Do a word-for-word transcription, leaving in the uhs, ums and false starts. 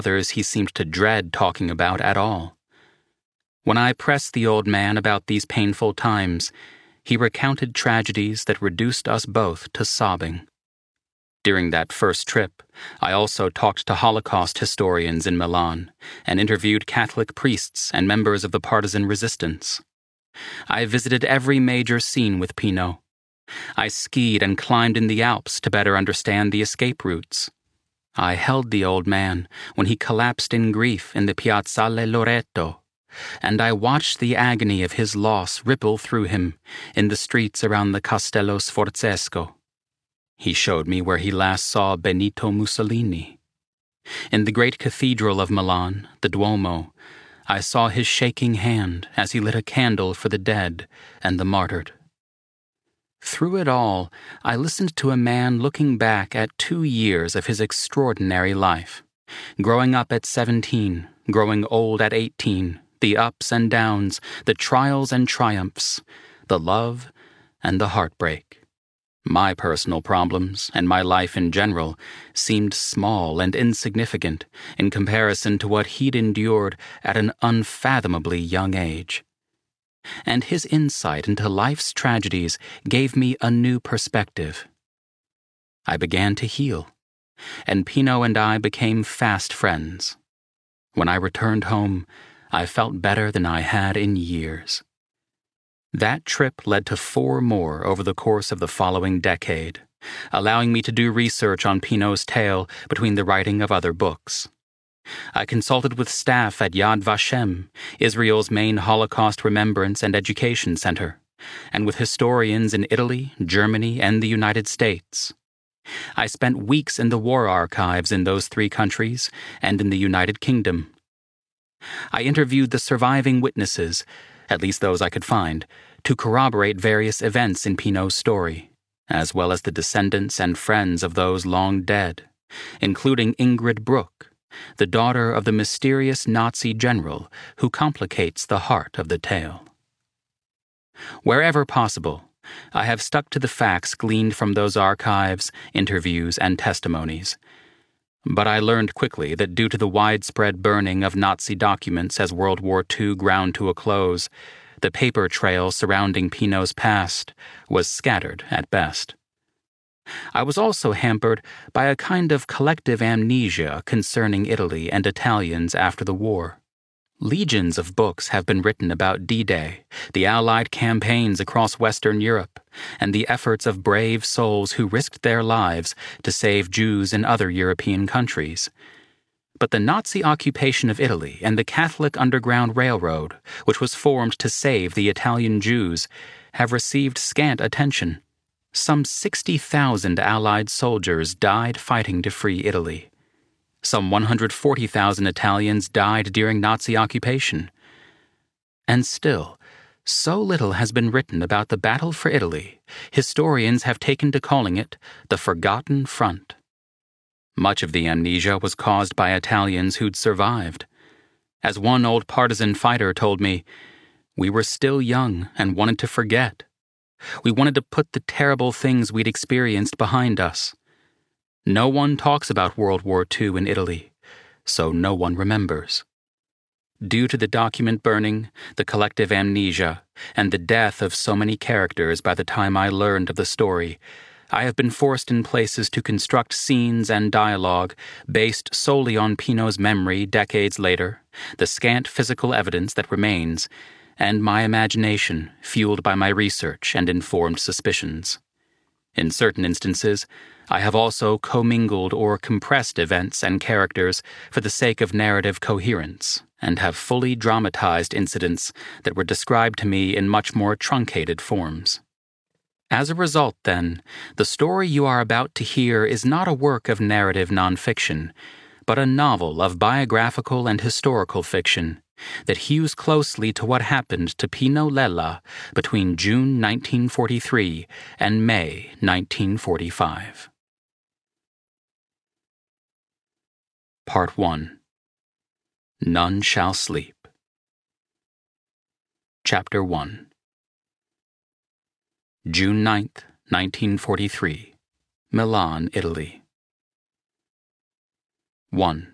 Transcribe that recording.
Others he seemed to dread talking about at all. When I pressed the old man about these painful times, he recounted tragedies that reduced us both to sobbing. During that first trip, I also talked to Holocaust historians in Milan and interviewed Catholic priests and members of the partisan resistance. I visited every major scene with Pino. I skied and climbed in the Alps to better understand the escape routes. I held the old man when he collapsed in grief in the Piazzale Loreto, and I watched the agony of his loss ripple through him in the streets around the Castello Sforzesco. He showed me where he last saw Benito Mussolini. In the great cathedral of Milan, the Duomo, I saw his shaking hand as he lit a candle for the dead and the martyred. Through it all, I listened to a man looking back at two years of his extraordinary life. Growing up at seventeen, growing old at eighteen, the ups and downs, the trials and triumphs, the love and the heartbreak. My personal problems, and my life in general, seemed small and insignificant in comparison to what he'd endured at an unfathomably young age. And his insight into life's tragedies gave me a new perspective. I began to heal, and Pino and I became fast friends. When I returned home, I felt better than I had in years. That trip led to four more over the course of the following decade, allowing me to do research on Pino's tale between the writing of other books. I consulted with staff at Yad Vashem, Israel's main Holocaust Remembrance and Education Center, and with historians in Italy, Germany, and the United States. I spent weeks in the war archives in those three countries and in the United Kingdom. I interviewed the surviving witnesses, at least those I could find, to corroborate various events in Pino's story, as well as the descendants and friends of those long dead, including Ingrid Bruck, the daughter of the mysterious Nazi general who complicates the heart of the tale. Wherever possible, I have stuck to the facts gleaned from those archives, interviews, and testimonies. But I learned quickly that due to the widespread burning of Nazi documents as World War Two ground to a close, the paper trail surrounding Pino's past was scattered at best. I was also hampered by a kind of collective amnesia concerning Italy and Italians after the war. Legions of books have been written about D-Day, the Allied campaigns across Western Europe, and the efforts of brave souls who risked their lives to save Jews in other European countries. But the Nazi occupation of Italy and the Catholic Underground Railroad, which was formed to save the Italian Jews, have received scant attention. Some sixty thousand Allied soldiers died fighting to free Italy. Some one hundred forty thousand Italians died during Nazi occupation. And still, so little has been written about the battle for Italy, historians have taken to calling it the Forgotten Front. Much of the amnesia was caused by Italians who'd survived. As one old partisan fighter told me, "We were still young and wanted to forget. We wanted to put the terrible things we'd experienced behind us. No one talks about World War Two in Italy, so no one remembers." Due to the document burning, the collective amnesia, and the death of so many characters by the time I learned of the story, I have been forced in places to construct scenes and dialogue based solely on Pino's memory decades later, the scant physical evidence that remains, and my imagination fueled by my research and informed suspicions. In certain instances, I have also commingled or compressed events and characters for the sake of narrative coherence, and have fully dramatized incidents that were described to me in much more truncated forms. As a result, then, the story you are about to hear is not a work of narrative nonfiction, but a novel of biographical and historical fiction that hews closely to what happened to Pino Lella between June nineteen forty-three and May nineteen forty-five. Part one. None Shall Sleep. Chapter one. June ninth, nineteen forty-three. Milan, Italy. one.